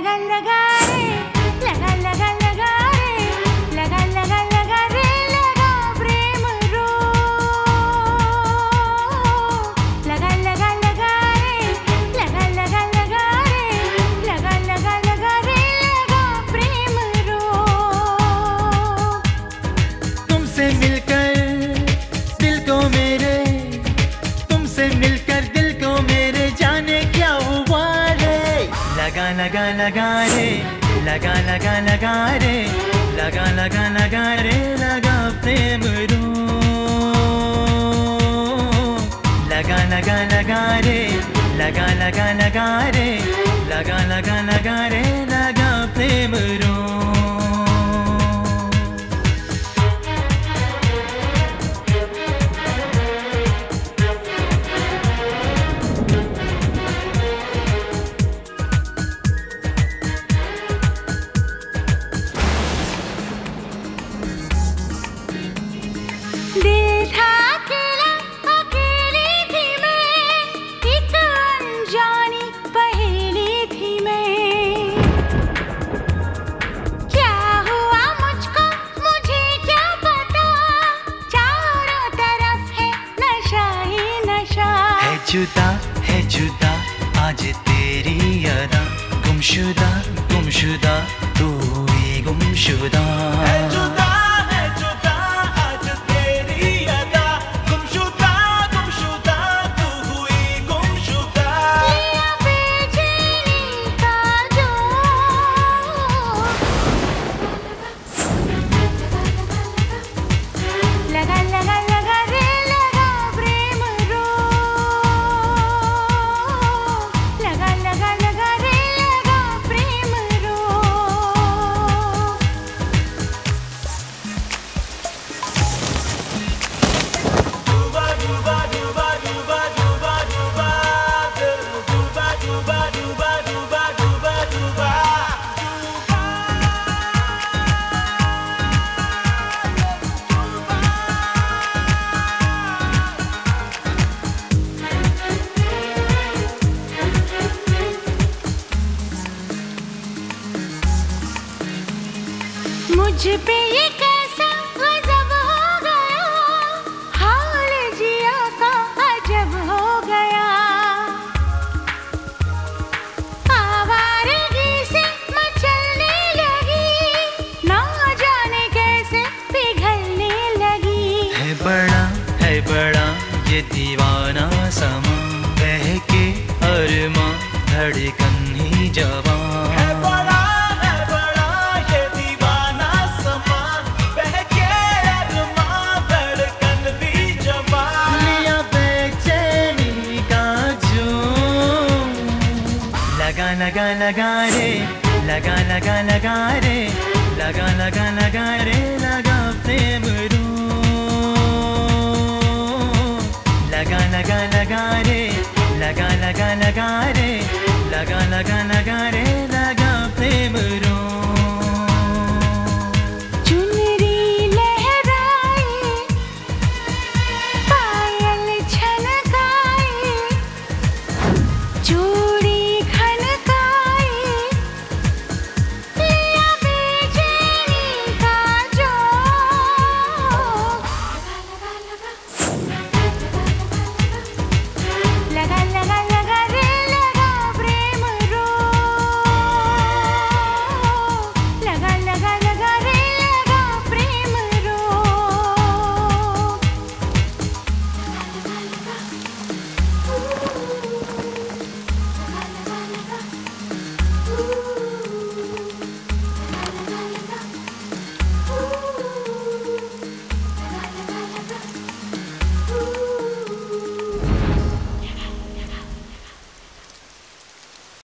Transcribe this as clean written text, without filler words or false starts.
लगा लगा रे, लगा लगा लगा रे, लगा लगा लगा रे, लगा प्रेम रो, लगा लगा लगा रे, लगा लगा लगा रे, लगा लगा लगा रे, लगा प्रेम रो। तुमसे मिलकर दिल को मेरे, तुमसे मिलकर दिल को मेरे जाने क्या हुआ रे। लगा लगा लगा रे, लगा लगा लगा रे, लगा लगा लगा रे, लगा प्रेम रो। लगा लगा लगा रे, लगा लगा लगा रे, लगा लगा लगा रे, लगा प्रेम रो। दिल था अकेला, अकेली थी मैं, एक अनजानी पहेली थी मैं। क्या हुआ मुझको, मुझे क्या पता, चारों तरफ है नशा ही नशा। है जुदा आज तेरी अदा, गुमशुदा गुमशुदा तू ही गुमशुदा। है जुदा आज तेरी अदा, गुमशुदा गुमशुदा तू हुई गुमशुदा। लिया बेचैनी का जोर, लगा लगा लगा रे, लगा प्रेम रो, लगा लगा लगा रे, लगा प्रेम रो। डूबा डूबा डूबा डूबा डूबा डूबा डूबा डूबा डूबा डूबा डूबा डूबा। मुझ पे ये कैसा गजब हो गया, हाल जिया का अजब हो गया। आवारगी से मचलने लगी, ना जाने कैसे पिघलने लगी। है बड़ा ये दीवाना समा, बहके अरमां धड़कन ही जवां। है बड़ा ये दीवाना समा, बहके अरमां धड़कन भी जवां। लिया बेचैनी का जोर, लगा लगा लगा रे, लगा लगा लगा रे, लगा लगा लगा रे, लगा प्रेम रो। लगा लगा लगा रे, लगा लगा लगा रे, लगा लगा लगा रे,